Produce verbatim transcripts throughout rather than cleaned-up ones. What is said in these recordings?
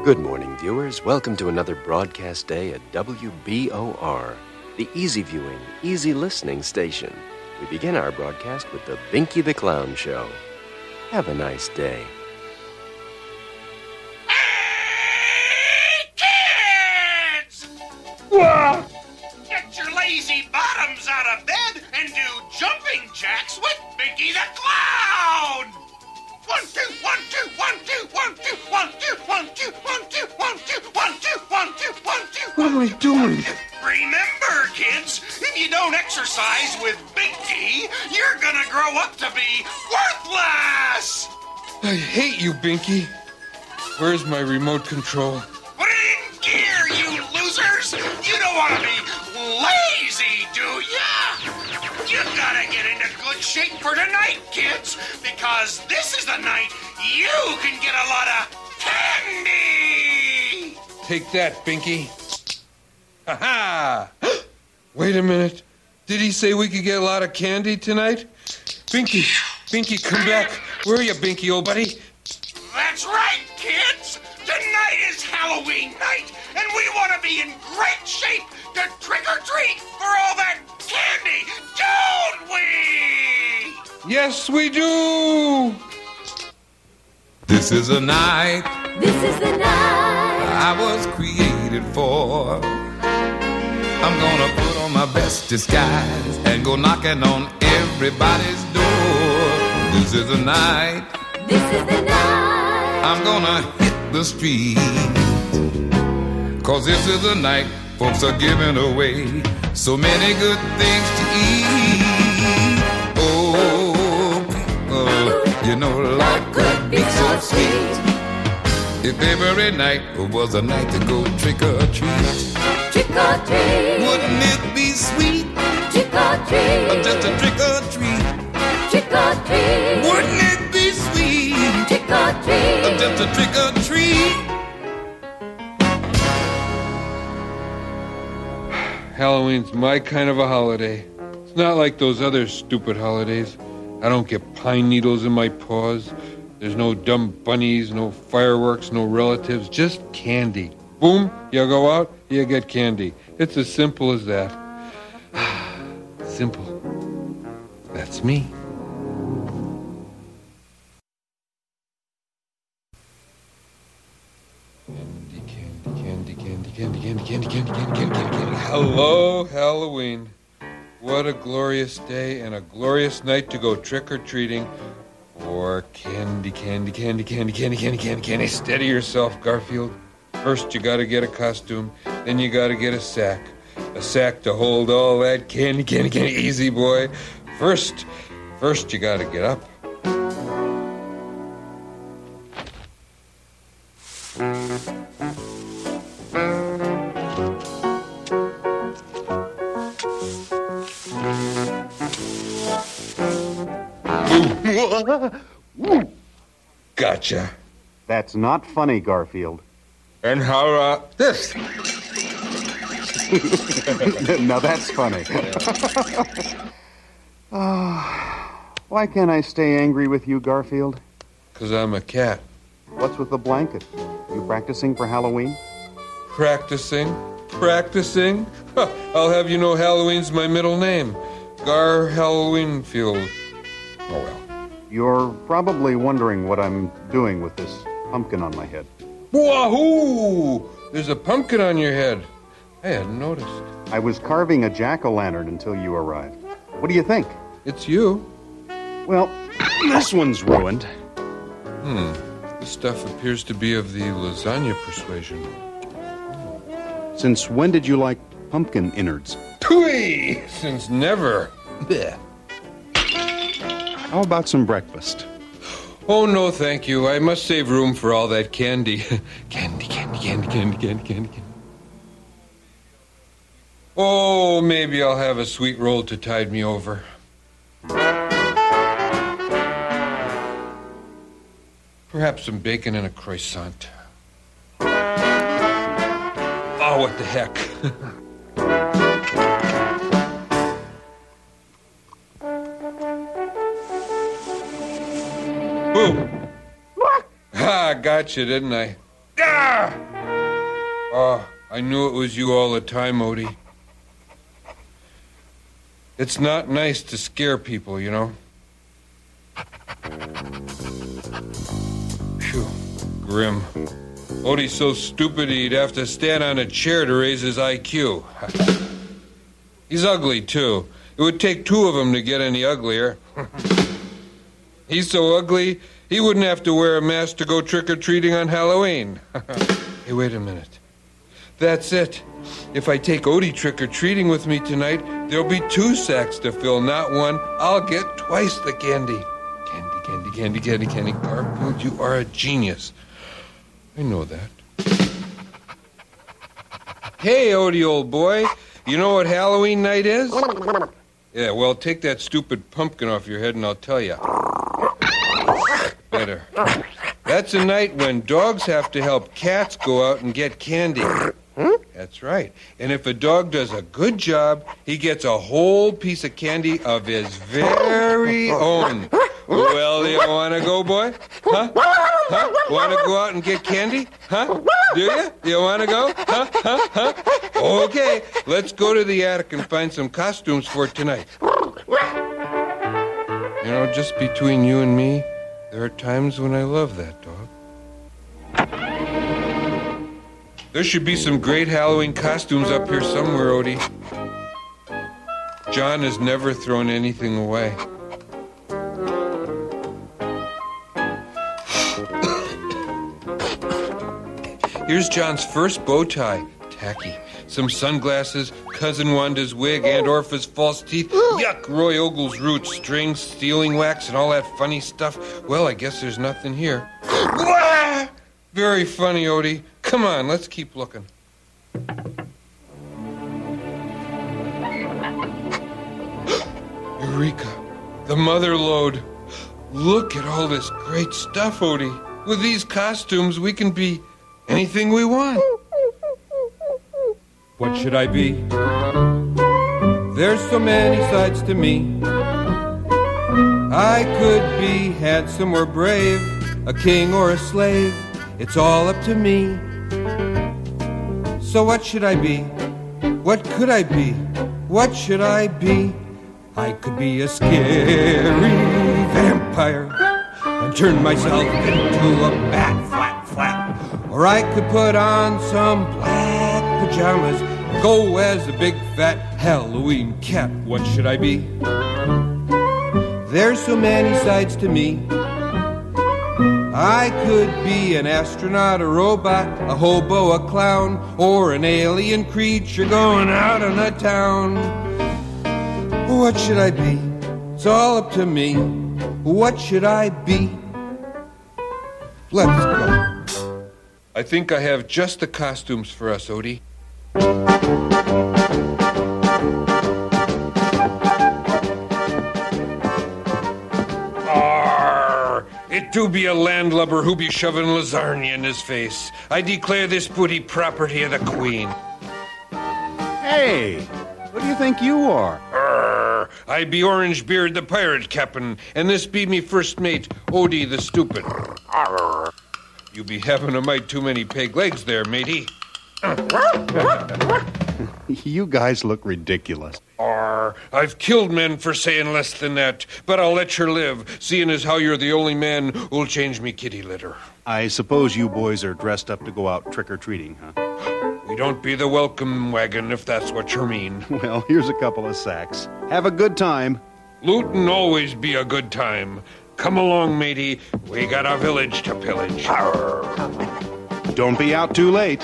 Good morning, viewers. Welcome to another broadcast day at W B O R, the easy viewing, easy listening station. We begin our broadcast with the Binky the Clown Show. Have a nice day. Hey, kids! Whoa! Get your lazy bottoms out of bed and do jumping jacks with Binky the Clown! One, two, one, two, one, two, one, two, one, two, one, two, one, two, one, two, one, two, one, two, one, two. What am I doing? Remember, kids, if you don't exercise with Binky, you're gonna grow up to be worthless! I hate you, Binky. Where's my remote control? Put it in gear, you losers! You don't want to be lazy, do ya? You gotta get into good shape for tonight, kids, because this is the night you can get a lot of candy! Take that, Binky. Ha ha! Wait a minute. Did he say we could get a lot of candy tonight? Binky, Binky, come back. Where are you, Binky, old buddy? That's right, kids! Tonight is Halloween night, and we want to be in great shape to trick-or-treat for all that candy, don't we? Yes, we do! This is a night This is the night I was created for. I'm gonna put on my best disguise and go knocking on everybody's door. This is the night This is the night I'm gonna hit the street. Cause this is the night folks are giving away so many good things to eat. Oh, people, you know life could be so sweet if every night was a night to go trick or treat. Trick or treat Wouldn't it be sweet? Trick or treat Just a trick or treat. Trick or treat Wouldn't it be sweet? Trick or treat Just a trick or treat. Halloween's my kind of a holiday. It's not like those other stupid holidays. I don't get pine needles in my paws. There's no dumb bunnies, no fireworks, no relatives, just candy. Boom, you go out, you get candy. It's as simple as that. Simple. That's me. Candy, candy, candy, candy, candy, candy, candy, candy, candy, candy, candy, candy. Hello, Halloween. What a glorious day and a glorious night to go trick-or-treating for candy, candy, candy, candy, candy, candy, candy, candy. Steady yourself, Garfield. First, you gotta get a costume, then you gotta get a sack. A sack to hold all that candy, candy, candy. Easy, boy. First, first you gotta get up. Gotcha. That's not funny, Garfield. And how, uh, this? Now that's funny. Oh, why can't I stay angry with you, Garfield? Because I'm a cat. What's with the blanket? You practicing for Halloween? Practicing? Practicing? Huh, I'll have you know Halloween's my middle name. Gar Halloweenfield. Oh, well. You're probably wondering what I'm doing with this pumpkin on my head. Wahoo! There's a pumpkin on your head. I hadn't noticed. I was carving a jack-o'-lantern until you arrived. What do you think? It's you. Well, this one's ruined. Hmm. This stuff appears to be of the lasagna persuasion. Since when did you like pumpkin innards? Pooey! Since never. Blech. How about some breakfast? Oh, no, thank you. I must save room for all that candy. Candy, candy, candy, candy, candy, candy, candy. Oh, maybe I'll have a sweet roll to tide me over. Perhaps some bacon and a croissant. Oh, what the heck. Boom. Ah, gotcha, didn't I? Ah! Oh, I knew it was you all the time, Odie. It's not nice to scare people, you know. Phew, grim. Odie's so stupid he'd have to stand on a chair to raise his I Q. He's ugly, too. It would take two of them to get any uglier. He's so ugly, he wouldn't have to wear a mask to go trick-or-treating on Halloween. Hey, wait a minute. That's it. If I take Odie trick-or-treating with me tonight, there'll be two sacks to fill, not one. I'll get twice the candy. Candy, candy, candy, candy, candy. Garfield, you are a genius. I know that. Hey, Odie, old boy. You know what Halloween night is? Yeah, well, take that stupid pumpkin off your head and I'll tell you. Better. That's a night when dogs have to help cats go out and get candy. That's right. And if a dog does a good job, he gets a whole piece of candy of his very own. Well, do you want to go, boy? Huh? Huh? Want to go out and get candy? Huh? Do you? You want to go? Huh? Huh? Huh? Okay, let's go to the attic and find some costumes for tonight. You know, just between you and me, there are times when I love that dog. There should be some great Halloween costumes up here somewhere, Odie. John has never thrown anything away. Here's John's first bow tie. Tacky. Some sunglasses, Cousin Wanda's wig, Aunt Orpha's false teeth. Yuck, Roy Ogle's roots, strings, sealing wax, and all that funny stuff. Well, I guess there's nothing here. Very funny, Odie. Come on, let's keep looking. Eureka! The mother lode. Look at all this great stuff, Odie. With these costumes, we can be anything we want. What should I be? There's so many sides to me. I could be handsome or brave, a king or a slave. It's all up to me. So what should I be? What could I be? What should I be? I could be a scary vampire and turn myself into a bat flap flap. Or I could put on some black pajamas and go as a big fat Halloween cat. What should I be? There's so many sides to me. I could be an astronaut, a robot, a hobo, a clown, or an alien creature going out on the town. What should I be? It's all up to me. What should I be? Let's go. I think I have just the costumes for us, Odie. It do be a landlubber who be shoving lasagna in his face. I declare this booty property of the Queen. Hey, what do you think you are? Arr, I be Orangebeard the pirate captain, and this be me first mate, Odie the stupid. Arr. You be having a mite too many peg legs there, matey. You guys look ridiculous. Arr, I've killed men for saying less than that, but I'll let you live, seeing as how you're the only man who'll change me kitty litter. I suppose you boys are dressed up to go out trick-or-treating, huh? We don't be the welcome wagon, if that's what you mean. Well, here's a couple of sacks. Have a good time. Lootin' always be a good time. Come along, matey. We got a village to pillage. Arr. Don't be out too late.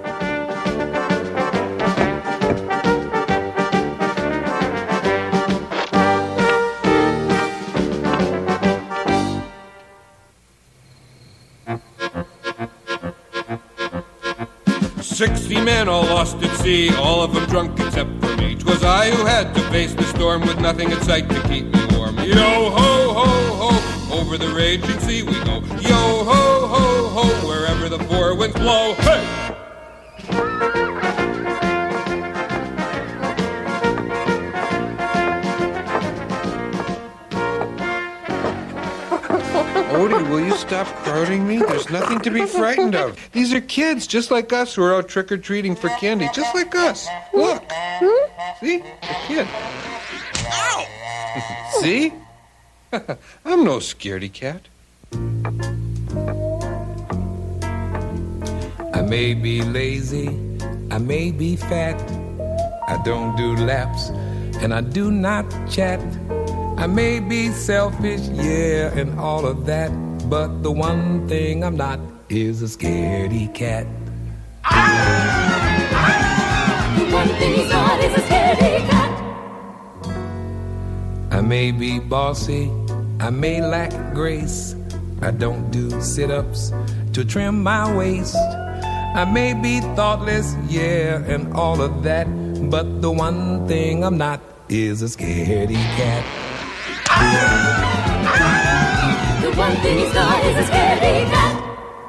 Sixty men all lost at sea, all of them drunk except for me. 'Twas I who had to face the storm with nothing in sight to keep me warm. Yo ho ho ho, over the raging sea we go. Yo ho ho ho, wherever the four winds blow. Hey! Odie, will you stop crowding me? There's nothing to be frightened of. These are kids just like us who are out trick-or-treating for candy, just like us. Look. See? A kid. Ow! See? I'm no scaredy cat. I may be lazy, I may be fat, I don't do laps, and I do not chat. I may be selfish, yeah, and all of that, but the one thing I'm not is a scaredy cat. The one thing he's not is a scaredy cat. I may be bossy, I may lack grace, I don't do sit-ups to trim my waist. I may be thoughtless, yeah, and all of that, but the one thing I'm not is a scaredy cat. The one thing he's not is a scaredy cat.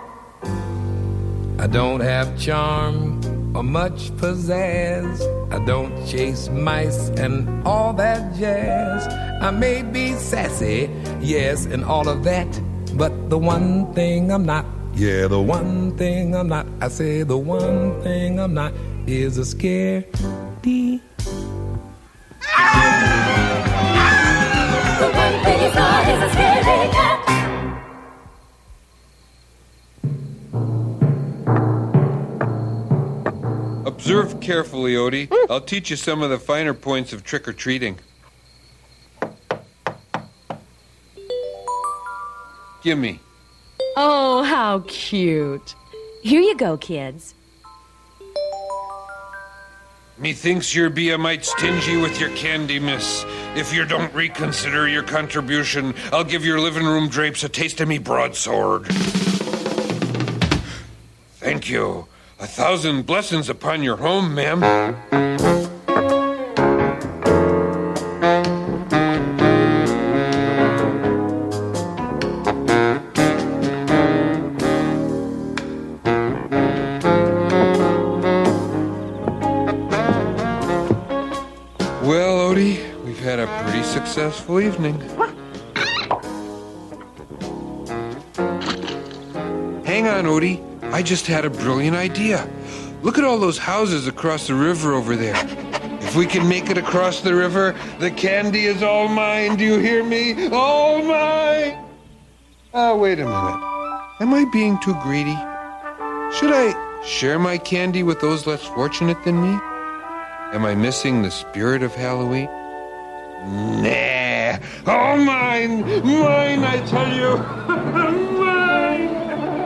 I don't have charm or much pizzazz. I don't chase mice and all that jazz. I may be sassy, yes, and all of that, but the one thing I'm not, yeah, the one thing I'm not, I say the one thing I'm not is a scaredy. The one thing he's not is a scaredy cat. Observe carefully, Odie. I'll teach you some of the finer points of trick-or-treating. Gimme. Oh, how cute. Here you go, kids. Methinks you're be a mite stingy with your candy, miss. If you don't reconsider your contribution, I'll give your living room drapes a taste of me broadsword. Thank you. A thousand blessings upon your home, ma'am. Well, Odie, we've had a pretty successful evening. Hang on, Odie. I just had a brilliant idea. Look at all those houses across the river over there. If we can make it across the river, the candy is all mine. Do you hear me? All mine! Oh, wait a minute. Am I being too greedy? Should I share my candy with those less fortunate than me? Am I missing the spirit of Halloween? Nah. All mine! Mine, I tell you! Mine!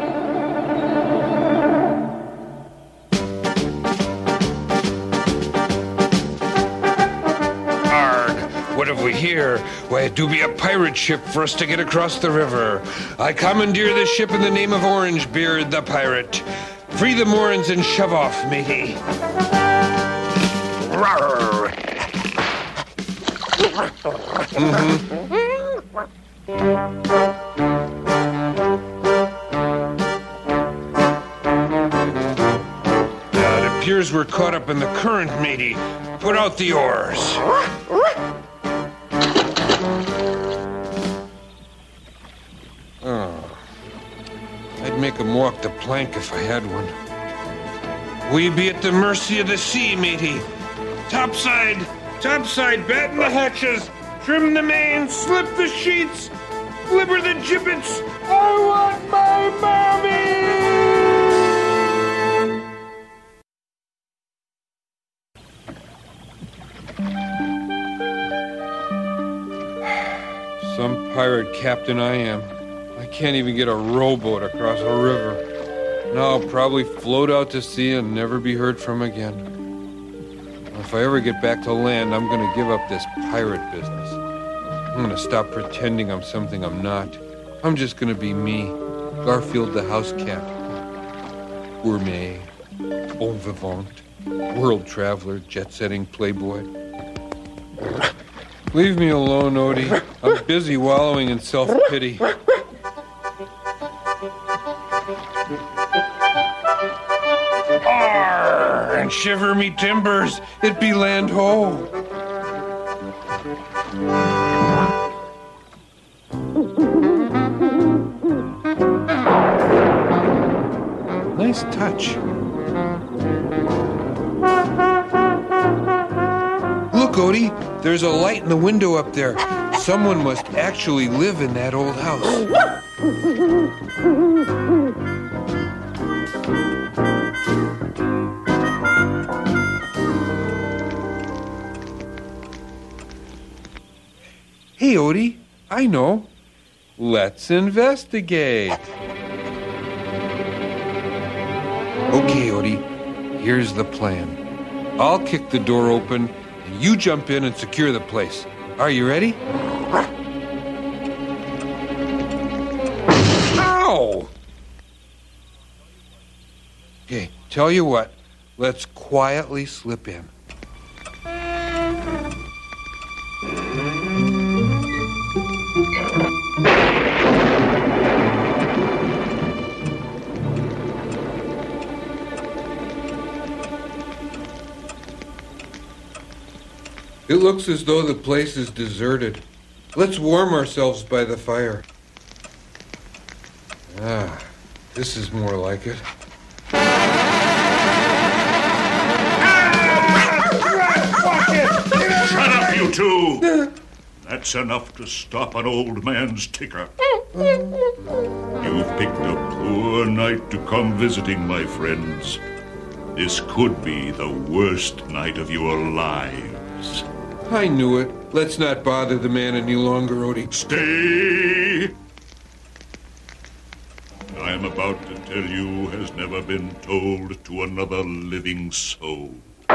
What have we here? Why, it do be a pirate ship for us to get across the river. I commandeer this ship in the name of Orangebeard the pirate. Free the moorings and shove off, matey. Rawr. Mm-hmm. Now, it appears we're caught up in the current, matey. Put out the oars. Oh, I'd make him walk the plank if I had one. We be at the mercy of the sea, matey. Topside, topside, batten the hatches, trim the main, slip the sheets, flipper the gibbets. I want my mommy! Some pirate captain I am. I can't even get a rowboat across a river. Now I'll probably float out to sea and never be heard from again. If I ever get back to land, I'm going to give up this pirate business. I'm going to stop pretending I'm something I'm not. I'm just going to be me, Garfield the house cat. Gourmet, bon vivant, world traveler, jet-setting playboy. Leave me alone, Odie. I'm busy wallowing in self-pity. Arr! And shiver me timbers, it be land ho. Let's touch. Look, Odie, there's a light in the window up there. Someone must actually live in that old house. Hey, Odie, I know. Let's investigate. Okay, Odie, here's the plan. I'll kick the door open, and you jump in and secure the place. Are you ready? Ow! Okay, tell you what, let's quietly slip in. It looks as though the place is deserted. Let's warm ourselves by the fire. Ah, this is more like it. Shut up, you two! That's enough to stop an old man's ticker. You've picked a poor night to come visiting, my friends. This could be the worst night of your lives. I knew it. Let's not bother the man any longer, Odie. Stay! I am about to tell you has never been told to another living soul.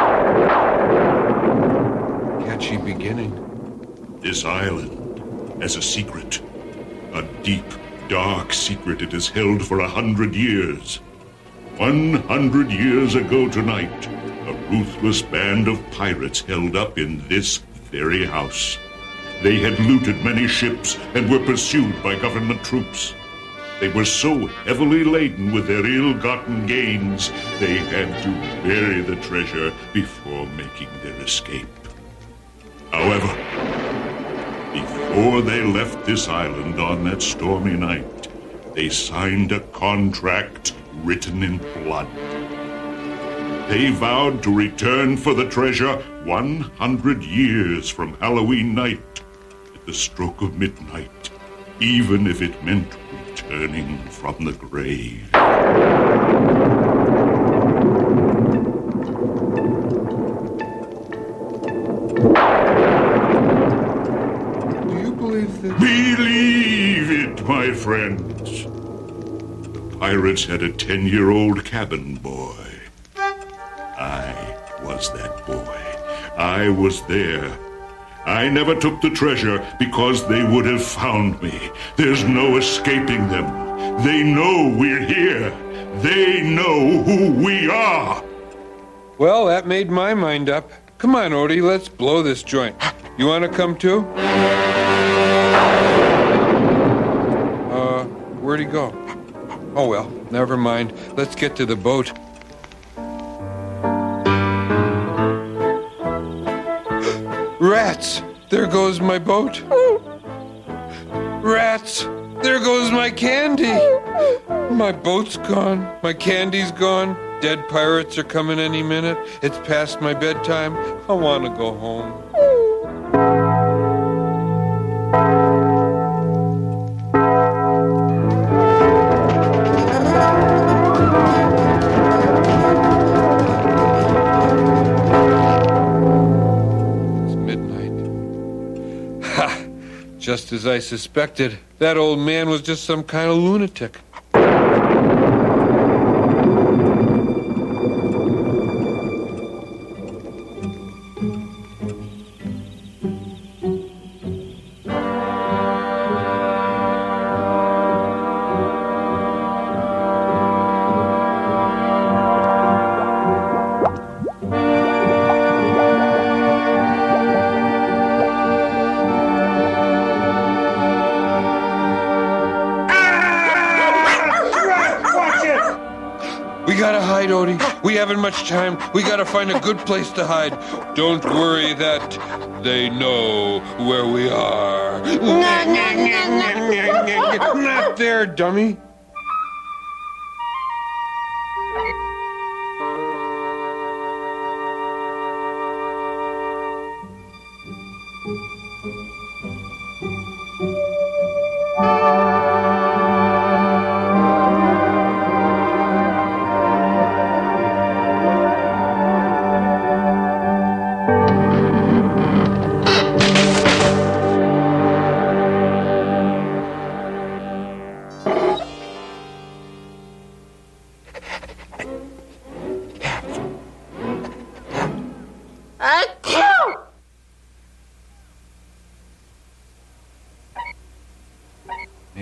Catchy beginning. This island has a secret. A deep, dark secret it has held for a hundred years. One hundred years ago tonight, a ruthless band of pirates held up in this very house. They had looted many ships and were pursued by government troops. They were so heavily laden with their ill-gotten gains, they had to bury the treasure before making their escape. However, before they left this island on that stormy night, they signed a contract written in blood. They vowed to return for the treasure one hundred years from Halloween night at the stroke of midnight, even if it meant returning from the grave. Do you believe this? Believe it, my friends. The pirates had a ten-year-old cabin boy. I was that boy. I was there. I never took the treasure because they would have found me. There's no escaping them. They know we're here. They know who we are. Well, that made my mind up. Come on, Odie, let's blow this joint. You want to come too? Uh, where'd he go? Oh, well, never mind. Let's get to the boat. Rats! There goes my boat. Rats! There goes my candy. My boat's gone. My candy's gone. Dead pirates are coming any minute. It's past my bedtime. I want to go home. Just as I suspected, that old man was just some kind of lunatic. We gotta hide, Odie. We haven't much time. We gotta find a good place to hide. Don't worry that they know where we are. Not there, dummy.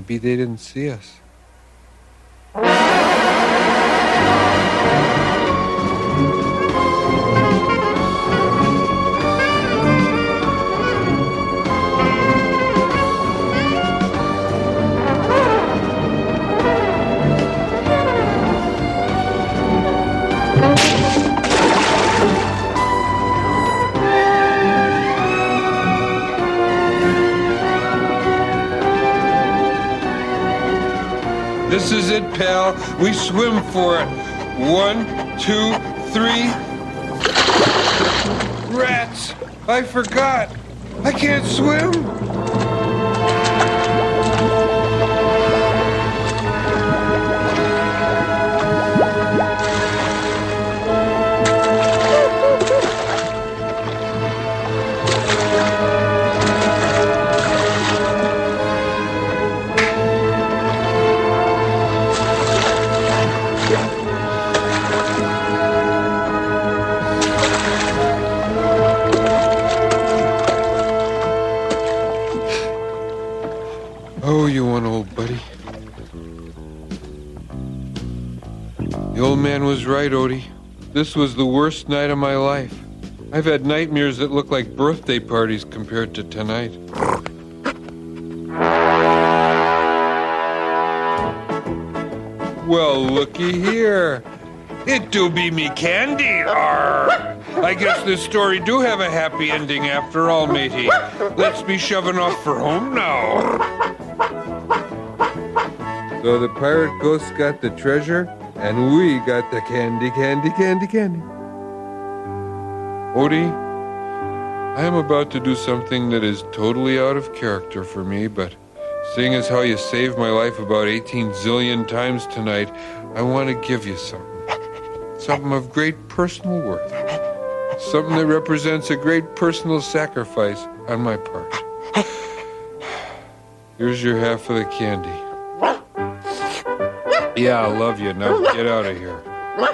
Maybe they didn't see us. This is it, pal. We swim for it. One, two, three. Rats! I forgot. I can't swim. Oh, you one old buddy. The old man was right, Odie. This was the worst night of my life. I've had nightmares that look like birthday parties compared to tonight. Well, looky here. It do be me candy. Arr. I guess this story do have a happy ending after all, matey. Let's be shoving off for home now. So the pirate ghosts got the treasure, and we got the candy, candy, candy, candy. Odie, I am about to do something that is totally out of character for me, but seeing as how you saved my life about eighteen zillion times tonight, I want to give you something. Something of great personal worth. Something that represents a great personal sacrifice on my part. Here's your half of the candy. Yeah, I love you. Now get out of here.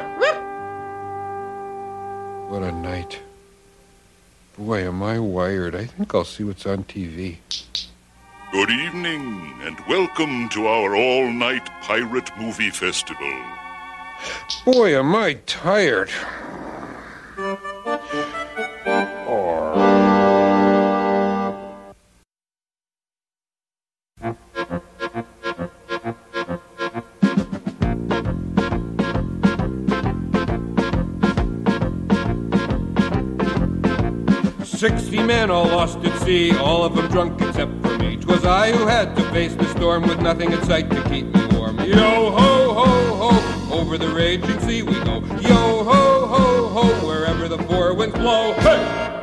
What a night. Boy, am I wired. I think I'll see what's on T V. Good evening, and welcome to our all-night pirate movie festival. Boy, am I tired. Sixty men all lost at sea, all of them drunk except for me. 'Twas I who had to face the storm with nothing in sight to keep me warm. Yo ho ho ho, over the raging sea we go. Yo ho ho ho, wherever the four winds blow. Hey!